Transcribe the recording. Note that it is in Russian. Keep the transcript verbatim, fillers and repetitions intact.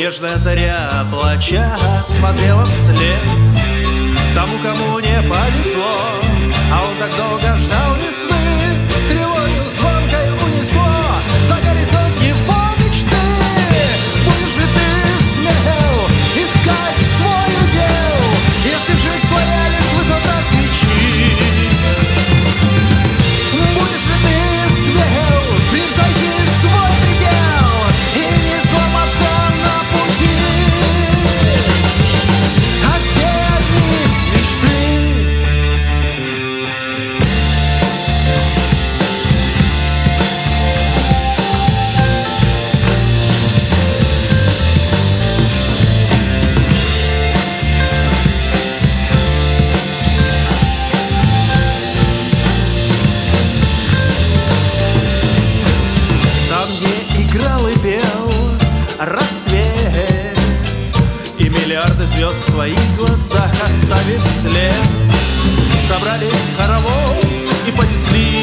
Нежная заря, плача, смотрела вслед тому, кому не повезло, а он так долго ждал весны. Стрелою звонкой унесло за горизонт его мечты. Будешь ли ты смел искать свой удел, если жизнь твоя лишь высота свечи? Будешь ли ты смел превзойти свой предел и не сломаться на пути? А где одни мечты? Там, где играл и пел рассвет, и миллиарды звезд в твоих глазах, оставив след, собрались хоровод и понесли